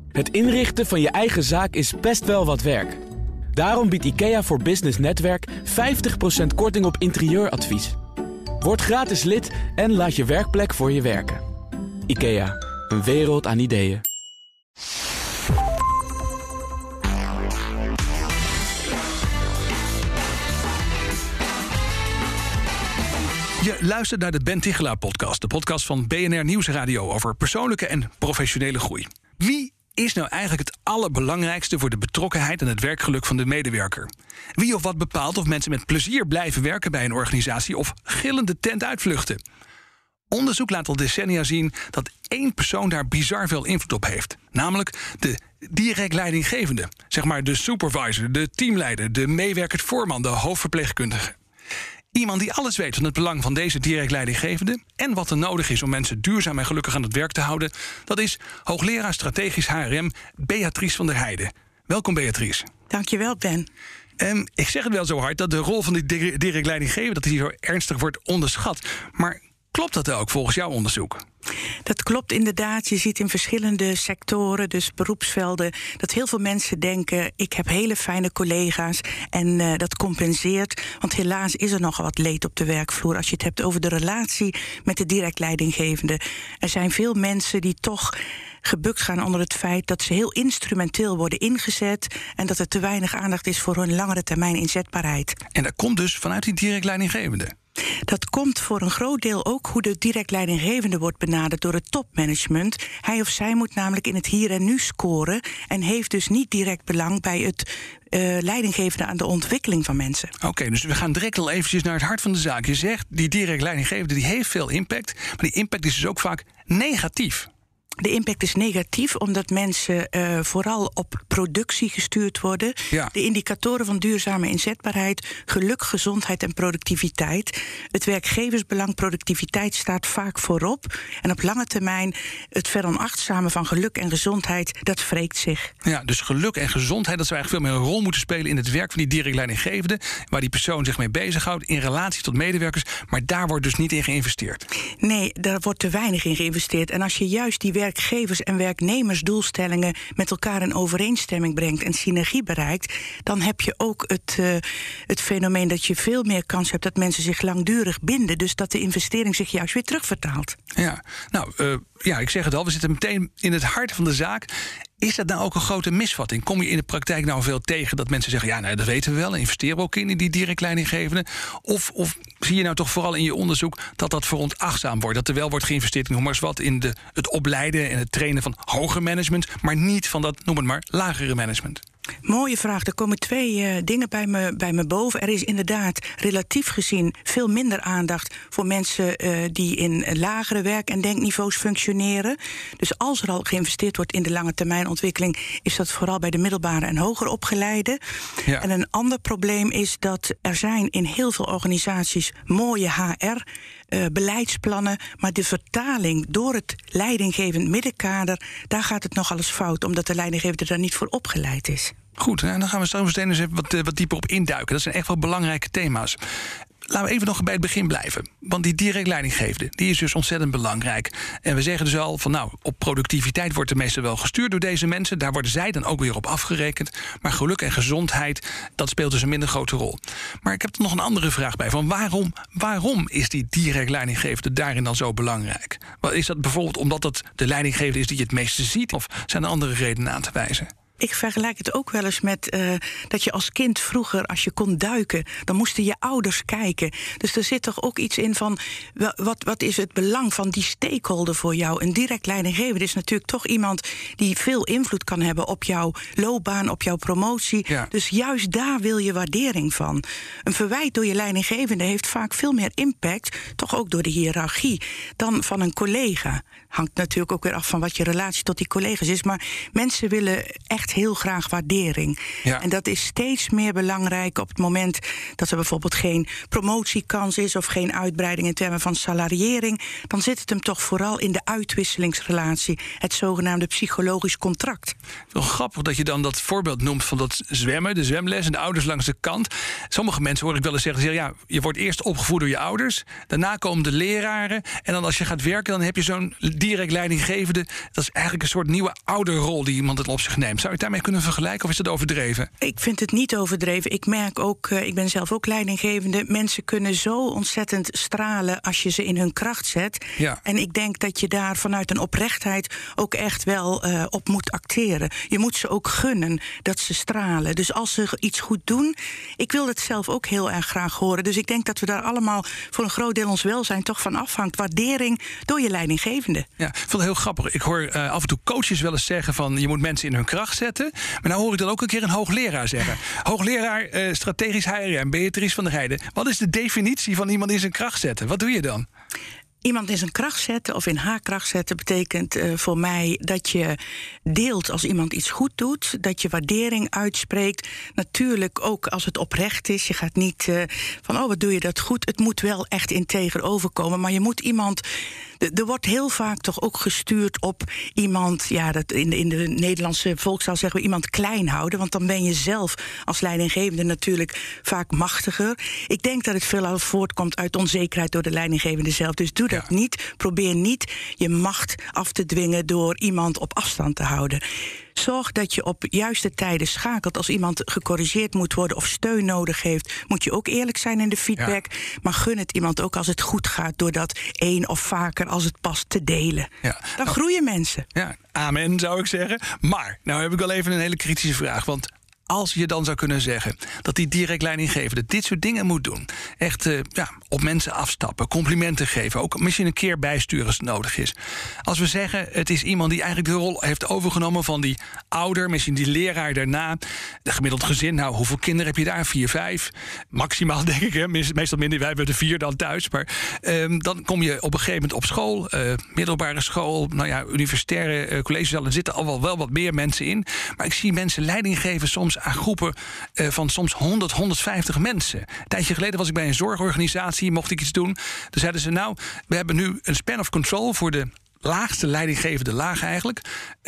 Het inrichten van je eigen zaak is best wel wat werk. Daarom biedt IKEA voor Business Netwerk 50% korting op interieuradvies. Word gratis lid en laat je werkplek voor je werken. IKEA, een wereld aan ideeën. Je luistert naar de Ben Tichelaar-podcast. De podcast van BNR Nieuwsradio over persoonlijke en professionele groei. Wie is nou eigenlijk het allerbelangrijkste voor de betrokkenheid en het werkgeluk van de medewerker? Wie of wat bepaalt of mensen met plezier blijven werken bij een organisatie of gillende tent uitvluchten? Onderzoek laat al decennia zien dat één persoon daar bizar veel invloed op heeft. Namelijk de direct leidinggevende. Zeg maar de supervisor, de teamleider, de meewerkend voorman, de hoofdverpleegkundige. Iemand die alles weet van het belang van deze direct leidinggevende en wat er nodig is om mensen duurzaam en gelukkig aan het werk te houden, dat is hoogleraar strategisch HRM Beatrice van der Heijden. Welkom, Beatrice. Dankjewel, Ben. Ik zeg het wel zo hard dat de rol van die direct leidinggevende dat die zo ernstig wordt onderschat. Maar klopt dat ook volgens jouw onderzoek? Dat klopt inderdaad. Je ziet in verschillende sectoren, dus beroepsvelden, dat heel veel mensen denken, ik heb hele fijne collega's en dat compenseert. Want helaas is er nogal wat leed op de werkvloer als je het hebt over de relatie met de direct leidinggevende. Er zijn veel mensen die toch gebukt gaan onder het feit dat ze heel instrumenteel worden ingezet en dat er te weinig aandacht is voor hun langere termijn inzetbaarheid. En dat komt dus vanuit die direct leidinggevende? Dat komt voor een groot deel ook hoe de direct leidinggevende wordt benaderd door het topmanagement. Hij of zij moet namelijk in het hier en nu scoren en heeft dus niet direct belang bij het leidinggevende aan de ontwikkeling van mensen. Oké, dus we gaan direct al eventjes naar het hart van de zaak. Je zegt, die direct leidinggevende die heeft veel impact, maar die impact is dus ook vaak negatief. De impact is negatief omdat mensen vooral op productie gestuurd worden. Ja. De indicatoren van duurzame inzetbaarheid, geluk, gezondheid en productiviteit. Het werkgeversbelang, productiviteit staat vaak voorop. En op lange termijn het veronachtzamen van geluk en gezondheid, dat wreekt zich. Ja, dus geluk en gezondheid, dat zou eigenlijk veel meer een rol moeten spelen in het werk van die direct leidinggevende, waar die persoon zich mee bezighoudt in relatie tot medewerkers. Maar daar wordt dus niet in geïnvesteerd. Nee, daar wordt te weinig in geïnvesteerd. En als je juist die werkgevers- en werknemersdoelstellingen met elkaar in overeenstemming brengt en synergie bereikt, dan heb je ook het fenomeen dat je veel meer kans hebt dat mensen zich langdurig binden. Dus dat de investering zich juist weer terugvertaalt. Ja, nou, ik zeg het al, we zitten meteen in het hart van de zaak. Is dat nou ook een grote misvatting? Kom je in de praktijk nou veel tegen dat mensen zeggen, ja, nou, dat weten we wel, investeren we ook in die direct leidinggevende? Of zie je nou toch vooral in je onderzoek dat dat veronachtzaam wordt? Dat er wel wordt geïnvesteerd, noem maar eens wat, in het opleiden en het trainen van hoger management, maar niet van dat, noem het maar, lagere management? Mooie vraag. Er komen twee dingen bij me boven. Er is inderdaad relatief gezien veel minder aandacht voor mensen die in lagere werk- en denkniveaus functioneren. Dus als er al geïnvesteerd wordt in de lange termijn ontwikkeling, is dat vooral bij de middelbare en hoger opgeleiden. Ja. En een ander probleem is dat er zijn in heel veel organisaties mooie HR beleidsplannen, maar de vertaling door het leidinggevend middenkader, daar gaat het nogal eens fout, omdat de leidinggevende daar niet voor opgeleid is. Goed, dan gaan we zo meteen eens even wat dieper op induiken. Dat zijn echt wel belangrijke thema's. Laten we even nog bij het begin blijven. Want die direct leidinggevende, die is dus ontzettend belangrijk. En we zeggen dus al van, nou, op productiviteit wordt er meestal wel gestuurd door deze mensen. Daar worden zij dan ook weer op afgerekend. Maar geluk en gezondheid, dat speelt dus een minder grote rol. Maar ik heb er nog een andere vraag bij. Van waarom is die direct leidinggevende daarin dan zo belangrijk? Is dat bijvoorbeeld omdat dat de leidinggevende is die je het meeste ziet? Of zijn er andere redenen aan te wijzen? Ik vergelijk het ook wel eens met dat je als kind vroeger, als je kon duiken, dan moesten je ouders kijken. Dus er zit toch ook iets in van, wat is het belang van die stakeholder voor jou? Een direct leidinggevende is natuurlijk toch iemand die veel invloed kan hebben op jouw loopbaan, op jouw promotie. Ja. Dus juist daar wil je waardering van. Een verwijt door je leidinggevende heeft vaak veel meer impact, toch ook door de hiërarchie, dan van een collega. Hangt natuurlijk ook weer af van wat je relatie tot die collega's is. Maar mensen willen echt echt heel graag waardering. Ja. En dat is steeds meer belangrijk op het moment dat er bijvoorbeeld geen promotiekans is of geen uitbreiding in termen van salariering. Dan zit het hem toch vooral in de uitwisselingsrelatie, het zogenaamde psychologisch contract. Wel grappig dat je dan dat voorbeeld noemt van dat zwemmen, de zwemles en de ouders langs de kant. Sommige mensen hoor ik wel eens zeggen, ja, je wordt eerst opgevoed door je ouders, daarna komen de leraren en dan als je gaat werken, dan heb je zo'n direct leidinggevende. Dat is eigenlijk een soort nieuwe ouderrol die iemand op zich neemt. Zou je het daarmee kunnen vergelijken of is dat overdreven? Ik vind het niet overdreven. Ik merk ook, ik ben zelf ook leidinggevende. Mensen kunnen zo ontzettend stralen als je ze in hun kracht zet. Ja. En ik denk dat je daar vanuit een oprechtheid ook echt wel op moet acteren. Je moet ze ook gunnen dat ze stralen. Dus als ze iets goed doen, ik wil het zelf ook heel erg graag horen. Dus ik denk dat we daar allemaal voor een groot deel ons welzijn toch van afhangt. Waardering door je leidinggevende. Ja, ik vond het heel grappig. Ik hoor af en toe coaches wel eens zeggen van je moet mensen in hun kracht zetten. Maar nou hoor ik dan ook een keer een hoogleraar zeggen. Hoogleraar strategisch HRM, Beatrice van der Heijden. Wat is de definitie van iemand in zijn kracht zetten? Wat doe je dan? Iemand in zijn kracht zetten of in haar kracht zetten betekent voor mij dat je deelt als iemand iets goed doet. Dat je waardering uitspreekt. Natuurlijk ook als het oprecht is. Je gaat niet van wat doe je dat goed. Het moet wel echt integer overkomen. Maar je moet iemand. Er wordt heel vaak toch ook gestuurd op iemand, ja, dat in de Nederlandse volkstaal zeggen we iemand klein houden. Want dan ben je zelf als leidinggevende natuurlijk vaak machtiger. Ik denk dat het veelal voortkomt uit onzekerheid door de leidinggevende zelf. Dus doe dat niet. Probeer niet je macht af te dwingen door iemand op afstand te houden. Zorg dat je op juiste tijden schakelt. Als iemand gecorrigeerd moet worden of steun nodig heeft, moet je ook eerlijk zijn in de feedback. Ja. Maar gun het iemand ook als het goed gaat, door dat één of vaker als het past te delen. Ja. Dan groeien mensen. Ja, amen zou ik zeggen. Maar, nou heb ik wel even een hele kritische vraag. Want als je dan zou kunnen zeggen dat die direct leidinggevende dit soort dingen moet doen. Echt op mensen afstappen, complimenten geven. Ook misschien een keer bijsturen als het nodig is. Als we zeggen, het is iemand die eigenlijk de rol heeft overgenomen van die ouder, misschien die leraar daarna. De gemiddeld gezin, nou, hoeveel kinderen heb je daar? 4, 5? Maximaal, denk ik. Hè? Meestal minder, wij hebben er 4 dan thuis. Maar dan kom je op een gegeven moment op school, middelbare school, universitaire colleges, er zitten al wel wat meer mensen in. Maar ik zie mensen leiding geven soms aan groepen van soms 100, 150 mensen. Een tijdje geleden was ik bij een zorgorganisatie, mocht ik iets doen. Toen zeiden ze, nou, we hebben nu een span of control voor de laagste leidinggevende laag eigenlijk,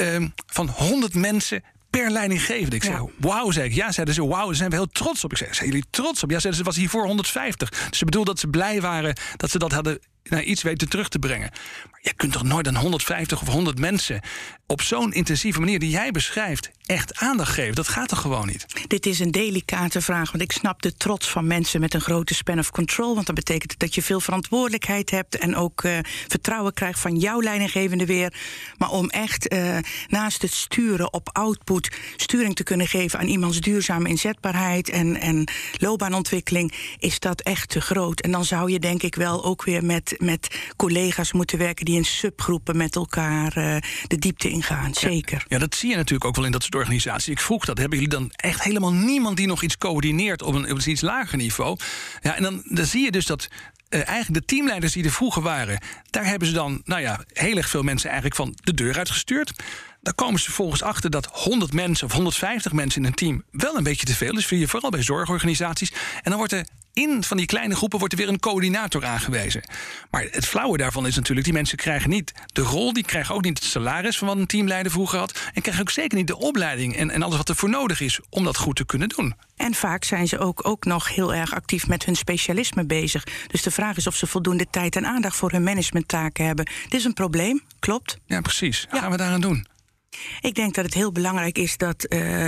van 100 mensen per leidinggevende. Ik zei, wauw, zei ik. Ja, zeiden ze, wauw, daar zijn we heel trots op. Ik zei, zijn jullie trots op? Ja, zeiden ze, was hiervoor 150. Dus ze bedoelde dat ze blij waren dat ze dat hadden iets weten terug te brengen. Maar je kunt toch nooit aan 150 of 100 mensen op zo'n intensieve manier die jij beschrijft echt aandacht geven? Dat gaat toch gewoon niet? Dit is een delicate vraag, want ik snap de trots van mensen met een grote span of control, want dat betekent dat je veel verantwoordelijkheid hebt en ook vertrouwen krijgt van jouw leidinggevende weer. Maar om echt naast het sturen op output sturing te kunnen geven aan iemands duurzame inzetbaarheid en loopbaanontwikkeling, is dat echt te groot. En dan zou je denk ik wel ook weer met collega's moeten werken die in subgroepen met elkaar de diepte ingaan. Zeker. Ja, dat zie je natuurlijk ook wel in dat soort organisaties. Ik vroeg dat, hebben jullie dan echt helemaal niemand die nog iets coördineert op een iets lager niveau? Ja, en dan zie je dus dat eigenlijk de teamleiders die er vroeger waren, daar hebben ze dan, heel erg veel mensen eigenlijk van de deur uitgestuurd. Daar komen ze vervolgens achter dat 100 mensen of 150 mensen in een team wel een beetje te veel is, vooral bij zorgorganisaties. En dan wordt er in van die kleine groepen wordt er weer een coördinator aangewezen. Maar het flauwe daarvan is natuurlijk, die mensen krijgen niet de rol, die krijgen ook niet het salaris van wat een teamleider vroeger had, en krijgen ook zeker niet de opleiding en alles wat er voor nodig is om dat goed te kunnen doen. En vaak zijn ze ook nog heel erg actief met hun specialisme bezig. Dus de vraag is of ze voldoende tijd en aandacht voor hun managementtaken hebben. Dit is een probleem, klopt? Ja, precies. Wat gaan we daaraan doen? Ik denk dat het heel belangrijk is dat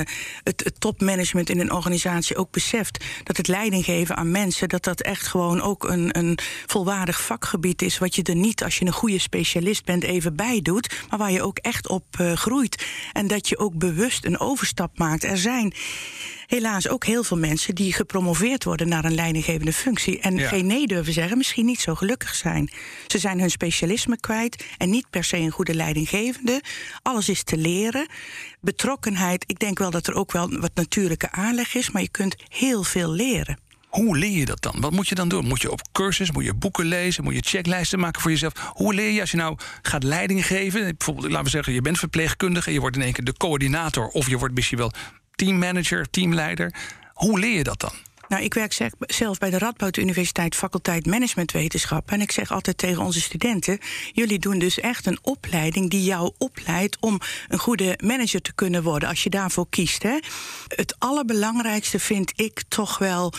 het topmanagement in een organisatie ook beseft dat het leiding geven aan mensen, dat echt gewoon ook een volwaardig vakgebied is, wat je er niet, als je een goede specialist bent, even bij doet, maar waar je ook echt op groeit. En dat je ook bewust een overstap maakt. Er zijn helaas ook heel veel mensen die gepromoveerd worden naar een leidinggevende functie en geen nee durven zeggen, misschien niet zo gelukkig zijn. Ze zijn hun specialisme kwijt en niet per se een goede leidinggevende. Alles is te leren. Betrokkenheid, ik denk wel dat er ook wel wat natuurlijke aanleg is, maar je kunt heel veel leren. Hoe leer je dat dan? Wat moet je dan doen? Moet je op cursus, moet je boeken lezen, moet je checklijsten maken voor jezelf? Hoe leer je als je nou gaat leiding geven? Bijvoorbeeld, laten we zeggen, je bent verpleegkundige, je wordt in één keer de coördinator, of je wordt misschien wel teammanager, teamleider. Hoe leer je dat dan? Nou, ik werk zelf bij de Radboud Universiteit faculteit Managementwetenschap. En ik zeg altijd tegen onze studenten, jullie doen dus echt een opleiding die jou opleidt om een goede manager te kunnen worden, als je daarvoor kiest. Hè. Het allerbelangrijkste vind ik toch wel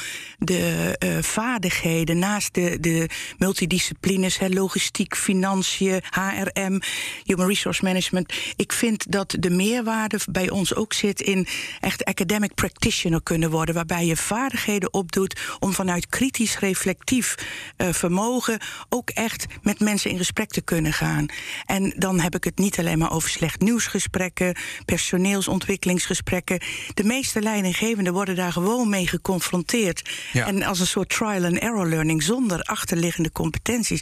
de vaardigheden naast de multidisciplines, logistiek, financiën, HRM, Human Resource Management. Ik vind dat de meerwaarde bij ons ook zit in echt academic practitioner kunnen worden, waarbij je vaardigheden opdoet om vanuit kritisch reflectief vermogen ook echt met mensen in gesprek te kunnen gaan. En dan heb ik het niet alleen maar over slecht nieuwsgesprekken, personeelsontwikkelingsgesprekken. De meeste leidinggevenden worden daar gewoon mee geconfronteerd. Ja. En als een soort trial and error learning zonder achterliggende competenties.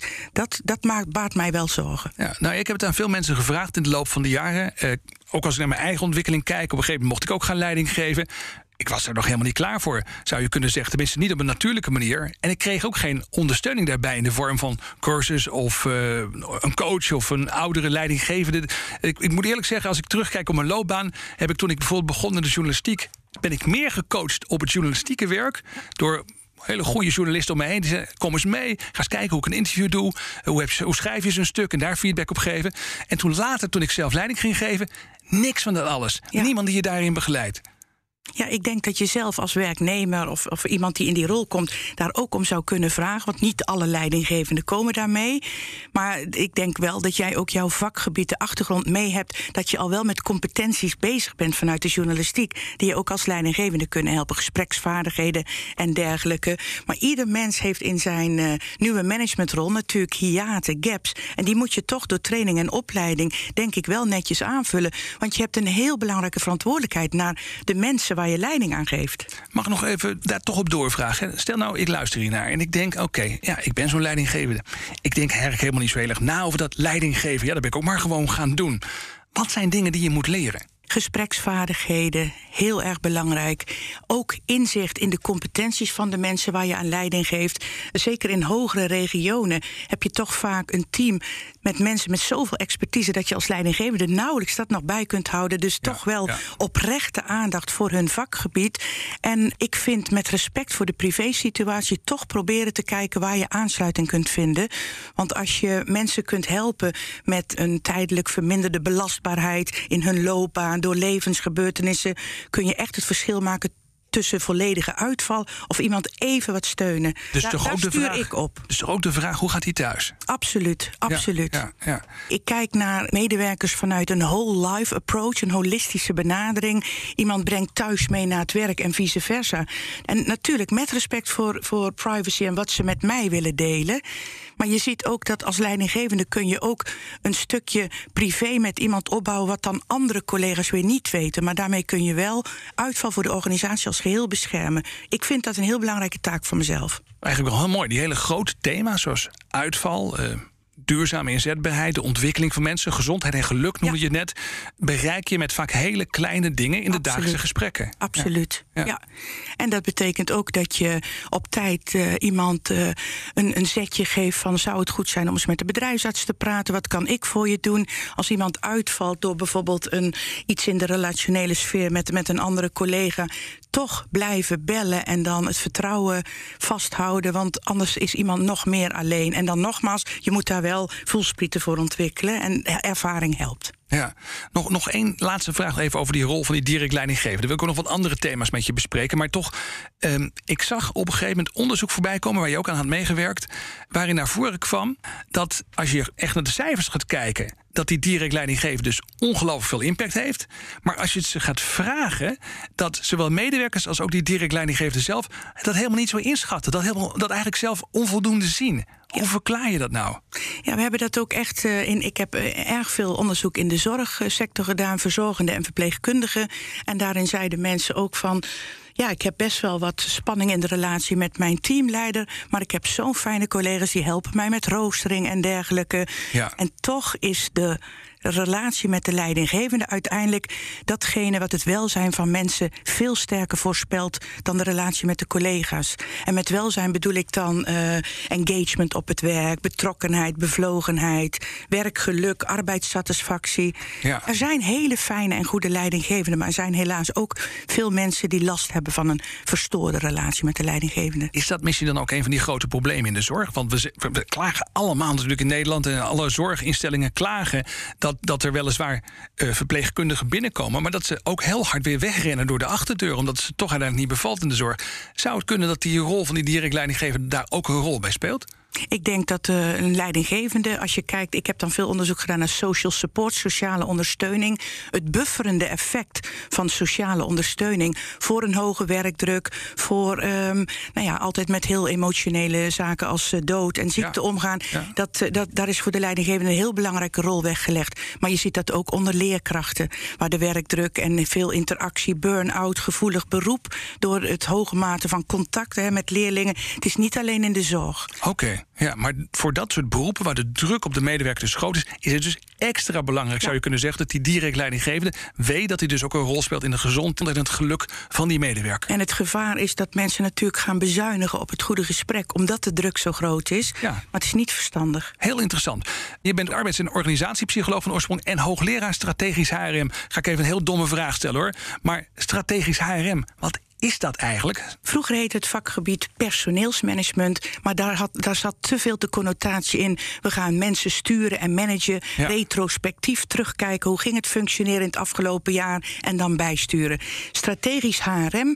Dat baart mij wel zorgen. Ja, nou, ik heb het aan veel mensen gevraagd in de loop van de jaren. Ook als ik naar mijn eigen ontwikkeling kijk, op een gegeven moment mocht ik ook gaan leiding geven. Ik was er nog helemaal niet klaar voor, zou je kunnen zeggen. Tenminste, niet op een natuurlijke manier. En ik kreeg ook geen ondersteuning daarbij in de vorm van cursus of een coach of een oudere leidinggevende. Ik moet eerlijk zeggen, als ik terugkijk op mijn loopbaan, heb ik toen ik bijvoorbeeld begon in de journalistiek, ben ik meer gecoacht op het journalistieke werk door hele goede journalisten om me heen die zeggen, kom eens mee, ga eens kijken hoe ik een interview doe, hoe schrijf je zo'n stuk en daar feedback op geven. En toen later, toen ik zelf leiding ging geven, niks van dat alles. Ja. Niemand die je daarin begeleidt. Ja, ik denk dat je zelf als werknemer of iemand die in die rol komt daar ook om zou kunnen vragen. Want niet alle leidinggevenden komen daarmee. Maar ik denk wel dat jij ook jouw vakgebied, de achtergrond mee hebt, dat je al wel met competenties bezig bent vanuit de journalistiek, die je ook als leidinggevende kunnen helpen. Gespreksvaardigheden en dergelijke. Maar ieder mens heeft in zijn nieuwe managementrol natuurlijk hiaten, gaps. En die moet je toch door training en opleiding, denk ik, wel netjes aanvullen. Want je hebt een heel belangrijke verantwoordelijkheid naar de mensen waar je leiding aan geeft. Mag ik nog even daar toch op doorvragen? Stel nou, ik luister hiernaar en ik denk, oké, ik ben zo'n leidinggevende. Ik denk eigenlijk helemaal niet zo heel erg na over dat leidinggeven. Ja, dat ben ik ook maar gewoon gaan doen. Wat zijn dingen die je moet leren? Gespreksvaardigheden, heel erg belangrijk. Ook inzicht in de competenties van de mensen waar je aan leiding geeft. Zeker in hogere regionen heb je toch vaak een team met mensen met zoveel expertise dat je als leidinggevende nauwelijks dat nog bij kunt houden. Dus toch wel oprechte aandacht voor hun vakgebied. En ik vind met respect voor de privésituatie toch proberen te kijken waar je aansluiting kunt vinden. Want als je mensen kunt helpen met een tijdelijk verminderde belastbaarheid in hun loopbaan, door levensgebeurtenissen, kun je echt het verschil maken tussen volledige uitval of iemand even wat steunen. Dus daar stuur ik op. Dus toch ook de vraag, hoe gaat hij thuis? Absoluut. Ja. Ik kijk naar medewerkers vanuit een whole life approach, een holistische benadering. Iemand brengt thuis mee naar het werk en vice versa. En natuurlijk met respect voor privacy en wat ze met mij willen delen. Maar je ziet ook dat als leidinggevende kun je ook een stukje privé met iemand opbouwen wat dan andere collega's weer niet weten. Maar daarmee kun je wel uitval voor de organisatie als geheel beschermen. Ik vind dat een heel belangrijke taak voor mezelf. Eigenlijk wel heel mooi. Die hele grote thema's zoals uitval, duurzame inzetbaarheid, de ontwikkeling van mensen, gezondheid en geluk noemde je net, bereik je met vaak hele kleine dingen in de dagelijkse gesprekken. Absoluut. Ja. En dat betekent ook dat je op tijd iemand een zetje geeft van, zou het goed zijn om eens met de bedrijfsarts te praten? Wat kan ik voor je doen? Als iemand uitvalt door bijvoorbeeld iets in de relationele sfeer met een andere collega, toch blijven bellen en dan het vertrouwen vasthouden, want anders is iemand nog meer alleen. En dan nogmaals, je moet daar wel voelsprieten voor ontwikkelen en ervaring helpt. Ja, nog één laatste vraag even over die rol van die direct leidinggevende. Dan wil ik ook nog wat andere thema's met je bespreken. Maar toch, ik zag op een gegeven moment onderzoek voorbij komen, waar je ook aan had meegewerkt, waarin naar voren kwam dat als je echt naar de cijfers gaat kijken, dat die direct leidinggevende dus ongelooflijk veel impact heeft. Maar als je het ze gaat vragen, dat zowel medewerkers als ook die direct leidinggevende zelf dat helemaal niet zo inschatten. Dat eigenlijk zelf onvoldoende zien. Hoe verklaar je dat nou? Ja, we hebben dat ook echt ik heb erg veel onderzoek in de zorgsector gedaan, verzorgenden en verpleegkundigen. En daarin zeiden mensen ook van, ja, ik heb best wel wat spanning in de relatie met mijn teamleider, maar ik heb zo'n fijne collega's die helpen mij met roostering en dergelijke. Ja. En toch is de relatie met de leidinggevende uiteindelijk datgene wat het welzijn van mensen veel sterker voorspelt dan de relatie met de collega's. En met welzijn bedoel ik dan engagement op het werk, betrokkenheid, bevlogenheid, werkgeluk, arbeidssatisfactie. Ja. Er zijn hele fijne en goede leidinggevenden, maar er zijn helaas ook veel mensen die last hebben van een verstoorde relatie met de leidinggevende. Is dat misschien dan ook een van die grote problemen in de zorg? Want we klagen allemaal natuurlijk in Nederland en alle zorginstellingen klagen dat er weliswaar verpleegkundigen binnenkomen, maar dat ze ook heel hard weer wegrennen door de achterdeur, omdat ze toch uiteindelijk niet bevalt in de zorg. Zou het kunnen dat die rol van die direct leidinggevende daar ook een rol bij speelt? Ik denk dat een leidinggevende, als je kijkt, ik heb dan veel onderzoek gedaan naar social support, sociale ondersteuning. Het bufferende effect van sociale ondersteuning voor een hoge werkdruk, voor altijd met heel emotionele zaken als dood en ziekte omgaan. Ja. Daar is voor de leidinggevende een heel belangrijke rol weggelegd. Maar je ziet dat ook onder leerkrachten, waar de werkdruk en veel interactie, burn-out, gevoelig beroep, door het hoge mate van contact met leerlingen. Het is niet alleen in de zorg. Oké. Ja, maar voor dat soort beroepen waar de druk op de medewerker dus groot is het dus extra belangrijk, zou je kunnen zeggen, dat die direct leidinggevende weet dat hij dus ook een rol speelt in de gezondheid en het geluk van die medewerker. En het gevaar is dat mensen natuurlijk gaan bezuinigen op het goede gesprek, omdat de druk zo groot is. Ja. Maar het is niet verstandig. Heel interessant. Je bent arbeids- en organisatiepsycholoog van oorsprong en hoogleraar strategisch HRM. Ga ik even een heel domme vraag stellen hoor. Maar strategisch HRM, wat is dat eigenlijk? Vroeger heette het vakgebied personeelsmanagement, maar daar zat te veel de connotatie in. We gaan mensen sturen en managen, retrospectief terugkijken. Hoe ging het functioneren in het afgelopen jaar en dan bijsturen. Strategisch HRM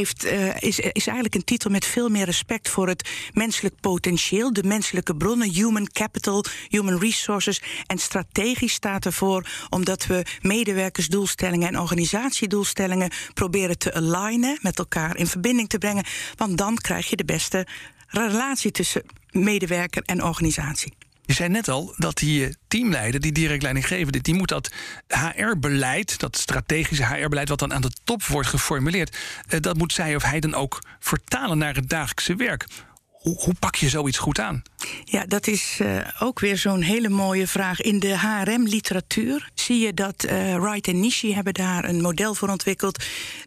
is eigenlijk een titel met veel meer respect voor het menselijk potentieel, de menselijke bronnen, human capital, human resources. En strategisch staat ervoor omdat we medewerkersdoelstellingen en organisatiedoelstellingen proberen te alignen, met elkaar in verbinding te brengen, want dan krijg je de beste relatie tussen medewerker en organisatie. Je zei net al dat die teamleider, die direct leidinggevende, die moet dat HR-beleid, dat strategische HR-beleid wat dan aan de top wordt geformuleerd, dat moet zij of hij dan ook vertalen naar het dagelijkse werk. Hoe pak je zoiets goed aan? Ja, dat is ook weer zo'n hele mooie vraag. In de HRM-literatuur zie je dat Wright en Nishi hebben daar een model voor ontwikkeld.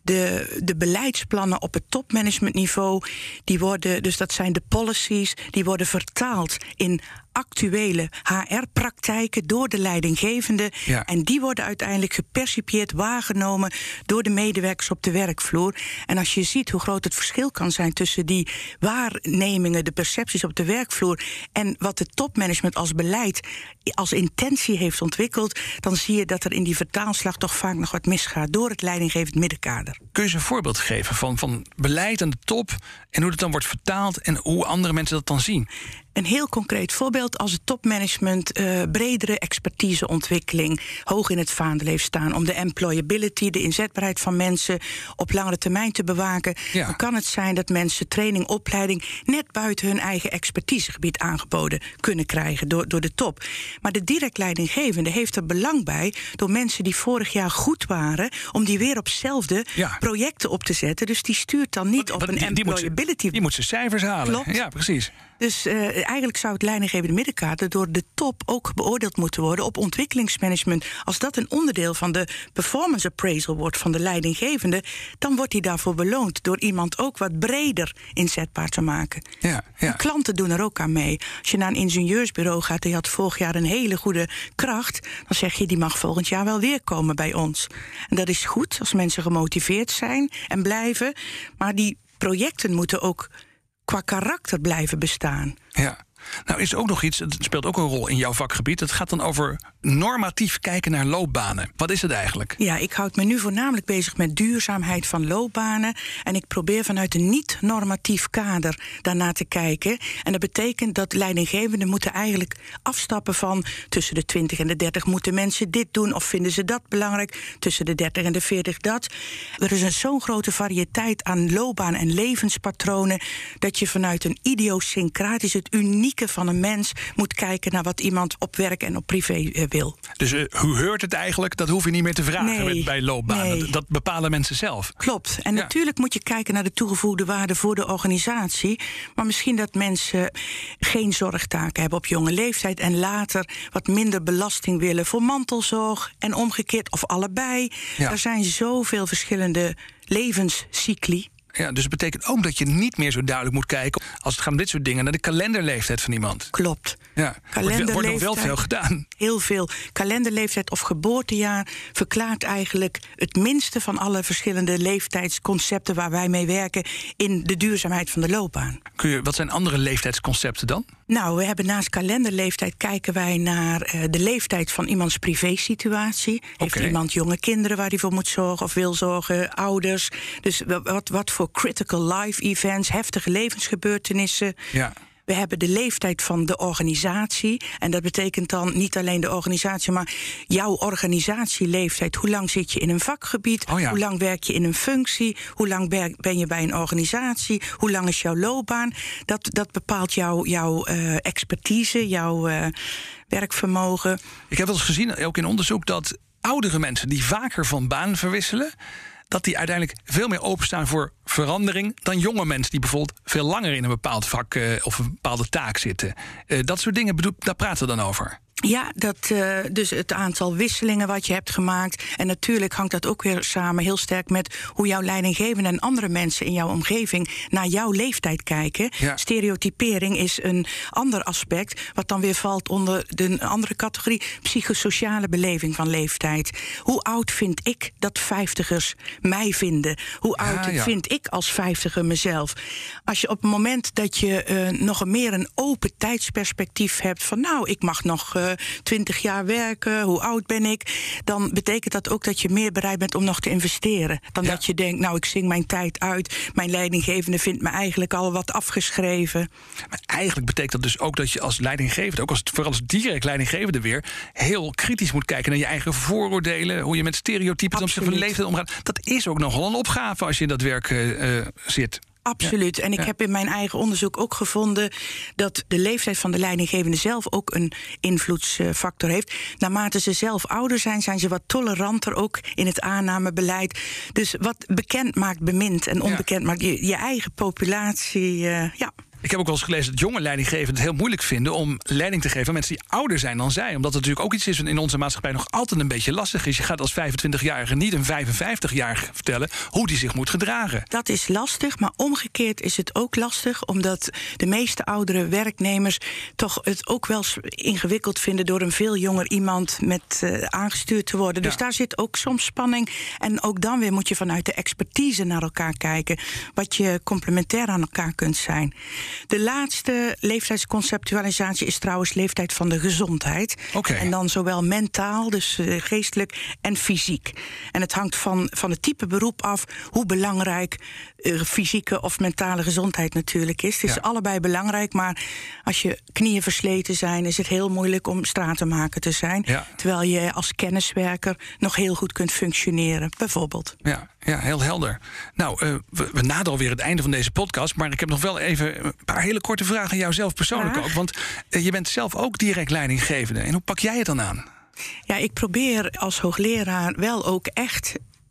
De beleidsplannen op het topmanagementniveau, die worden, dus dat zijn de policies, die worden vertaald in actuele HR-praktijken door de leidinggevende. Ja. En die worden uiteindelijk gepercipieerd, waargenomen door de medewerkers op de werkvloer. En als je ziet hoe groot het verschil kan zijn tussen die waarnemingen, de percepties op de werkvloer en wat het topmanagement als beleid, als intentie heeft ontwikkeld, dan zie je dat er in die vertaalslag toch vaak nog wat misgaat door het leidinggevend middenkader. Kun je eens een voorbeeld geven van beleid aan de top en hoe dat dan wordt vertaald en hoe andere mensen dat dan zien? Een heel concreet voorbeeld, als het topmanagement bredere expertiseontwikkeling hoog in het vaandel heeft staan om de employability, de inzetbaarheid van mensen op langere termijn te bewaken, dan kan het zijn dat mensen training, opleiding net buiten hun eigen expertisegebied aangeboden kunnen krijgen door de top. Maar de direct leidinggevende heeft er belang bij door mensen die vorig jaar goed waren, om die weer op zelfde projecten op te zetten. Dus die stuurt dan niet op een employability. Die moet zijn cijfers halen. Klopt. Ja, precies. Dus eigenlijk zou het leidinggevende middenkader door de top ook beoordeeld moeten worden op ontwikkelingsmanagement. Als dat een onderdeel van de performance appraisal wordt van de leidinggevende, dan wordt hij daarvoor beloond door iemand ook wat breder inzetbaar te maken. Ja. En klanten doen er ook aan mee. Als je naar een ingenieursbureau gaat, die had vorig jaar een hele goede kracht, dan zeg je die mag volgend jaar wel weer komen bij ons. En dat is goed als mensen gemotiveerd zijn en blijven, maar die projecten moeten ook qua karakter blijven bestaan. Ja. Nou is ook nog iets, het speelt ook een rol in jouw vakgebied. Het gaat dan over normatief kijken naar loopbanen. Wat is het eigenlijk? Ja, ik houd me nu voornamelijk bezig met duurzaamheid van loopbanen. En ik probeer vanuit een niet-normatief kader daarnaar te kijken. En dat betekent dat leidinggevenden moeten eigenlijk afstappen van tussen de 20 en de 30 moeten mensen dit doen of vinden ze dat belangrijk. Tussen de 30 en de 40 dat. Er is zo'n grote variëteit aan loopbanen en levenspatronen dat je vanuit een idiosyncratisch, het uniek dynamieken van een mens moet kijken naar wat iemand op werk en op privé wil. Dus hoe heurt het eigenlijk? Dat hoef je niet meer te vragen bij loopbanen. Nee. Dat bepalen mensen zelf. Klopt. En natuurlijk moet je kijken naar de toegevoegde waarde voor de organisatie. Maar misschien dat mensen geen zorgtaken hebben op jonge leeftijd en later wat minder belasting willen voor mantelzorg en omgekeerd of allebei. Ja. Er zijn zoveel verschillende levenscycli. Ja, dus het betekent ook dat je niet meer zo duidelijk moet kijken, als het gaat om dit soort dingen, naar de kalenderleeftijd van iemand. Klopt. Ja, wordt nog wel veel gedaan. Heel veel. Kalenderleeftijd of geboortejaar verklaart eigenlijk het minste van alle verschillende leeftijdsconcepten waar wij mee werken in de duurzaamheid van de loopbaan. Wat zijn andere leeftijdsconcepten dan? Nou, we hebben naast kalenderleeftijd kijken wij naar de leeftijd van iemands privésituatie. Heeft iemand jonge kinderen waar hij voor moet zorgen of wil zorgen, ouders. Dus wat voor critical life events, heftige levensgebeurtenissen. Ja. We hebben de leeftijd van de organisatie. En dat betekent dan niet alleen de organisatie, maar jouw organisatieleeftijd. Hoe lang zit je in een vakgebied? Oh ja. Hoe lang werk je in een functie? Hoe lang ben je bij een organisatie? Hoe lang is jouw loopbaan? Dat bepaalt jouw expertise, jouw werkvermogen. Ik heb wel eens gezien, ook in onderzoek, dat oudere mensen die vaker van baan verwisselen, dat die uiteindelijk veel meer openstaan voor verandering dan jonge mensen die bijvoorbeeld veel langer in een bepaald vak of een bepaalde taak zitten. Dat soort dingen, daar praten we dan over. Ja, dus het aantal wisselingen wat je hebt gemaakt. En natuurlijk hangt dat ook weer samen heel sterk met hoe jouw leidinggevenden en andere mensen in jouw omgeving naar jouw leeftijd kijken. Ja. Stereotypering is een ander aspect, wat dan weer valt onder de andere categorie, psychosociale beleving van leeftijd. Hoe oud vind ik dat 50ers mij vinden? Hoe oud vind ik als 50er mezelf? Als je op het moment dat je nog meer een open tijdsperspectief hebt van nou, ik mag nog 20 jaar werken, hoe oud ben ik? Dan betekent dat ook dat je meer bereid bent om nog te investeren. Dan dat je denkt, nou, ik zing mijn tijd uit. Mijn leidinggevende vindt me eigenlijk al wat afgeschreven. Maar eigenlijk betekent dat dus ook dat je als leidinggevende, ook vooral als direct leidinggevende weer, heel kritisch moet kijken naar je eigen vooroordelen, hoe je met stereotypen ten opzichte van de leeftijd omgaat. Dat is ook nogal een opgave als je in dat werk zit. Absoluut. En ik heb in mijn eigen onderzoek ook gevonden dat de leeftijd van de leidinggevende zelf ook een invloedsfactor heeft. Naarmate ze zelf ouder zijn, zijn ze wat toleranter ook in het aannamebeleid. Dus wat bekend maakt bemint en onbekend maakt je eigen populatie. Ik heb ook wel eens gelezen dat jonge leidinggevenden het heel moeilijk vinden om leiding te geven aan mensen die ouder zijn dan zij. Omdat het natuurlijk ook iets is wat in onze maatschappij nog altijd een beetje lastig is. Je gaat als 25-jarige niet een 55-jarige vertellen hoe die zich moet gedragen. Dat is lastig, maar omgekeerd is het ook lastig, omdat de meeste oudere werknemers toch het ook wel ingewikkeld vinden door een veel jonger iemand met aangestuurd te worden. Dus daar zit ook soms spanning. En ook dan weer moet je vanuit de expertise naar elkaar kijken, wat je complementair aan elkaar kunt zijn. De laatste leeftijdsconceptualisatie is trouwens leeftijd van de gezondheid. En dan zowel mentaal, dus geestelijk, en fysiek. En het hangt van het type beroep af hoe belangrijk fysieke of mentale gezondheid natuurlijk is. Het is allebei belangrijk, maar als je knieën versleten zijn, is het heel moeilijk om stratenmaker te zijn. Ja. Terwijl je als kenniswerker nog heel goed kunt functioneren, bijvoorbeeld. Ja, heel helder. Nou, we naderen alweer het einde van deze podcast, maar ik heb nog wel even een paar hele korte vragen aan jou zelf persoonlijk ook. Want je bent zelf ook direct leidinggevende. En hoe pak jij het dan aan? Ja, ik probeer als hoogleraar wel ook echt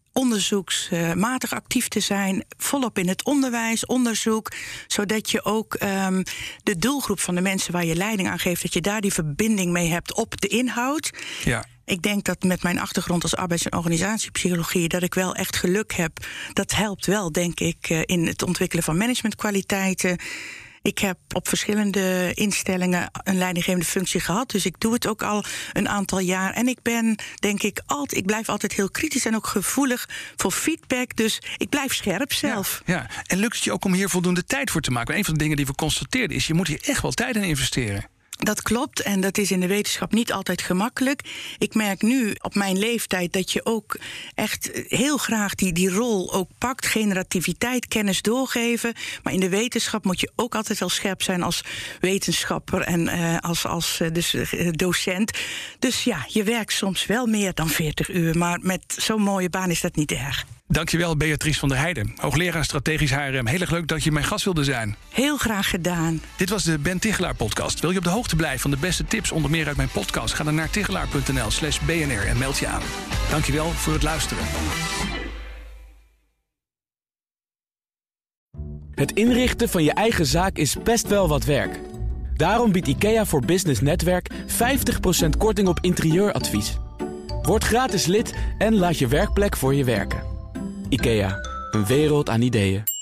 onderzoeksmatig actief te zijn, volop in het onderwijs, onderzoek, zodat je ook de doelgroep van de mensen waar je leiding aan geeft, dat je daar die verbinding mee hebt op de inhoud. Ja. Ik denk dat met mijn achtergrond als arbeids- en organisatiepsychologie dat ik wel echt geluk heb. Dat helpt wel, denk ik, in het ontwikkelen van managementkwaliteiten. Ik heb op verschillende instellingen een leidinggevende functie gehad. Dus ik doe het ook al een aantal jaar. En ik ben, denk ik, ik blijf altijd heel kritisch en ook gevoelig voor feedback. Dus ik blijf scherp zelf. Ja. En lukt het je ook om hier voldoende tijd voor te maken? Een van de dingen die we constateerden is, je moet hier echt wel tijd in investeren. Dat klopt en dat is in de wetenschap niet altijd gemakkelijk. Ik merk nu op mijn leeftijd dat je ook echt heel graag die rol ook pakt. Generativiteit, kennis doorgeven. Maar in de wetenschap moet je ook altijd wel scherp zijn als wetenschapper en als docent. Dus ja, je werkt soms wel meer dan 40 uur. Maar met zo'n mooie baan is dat niet erg. Dankjewel, Beatrice van der Heijden, hoogleraar strategisch HRM. Heel erg leuk dat je mijn gast wilde zijn. Heel graag gedaan. Dit was de Ben Tichelaar podcast. Wil je op de hoogte blijven van de beste tips, onder meer uit mijn podcast? Ga dan naar tichelaar.nl/BNR en meld je aan. Dankjewel voor het luisteren. Het inrichten van je eigen zaak is best wel wat werk. Daarom biedt IKEA voor Business Netwerk 50% korting op interieuradvies. Word gratis lid en laat je werkplek voor je werken. IKEA, een wereld aan ideeën.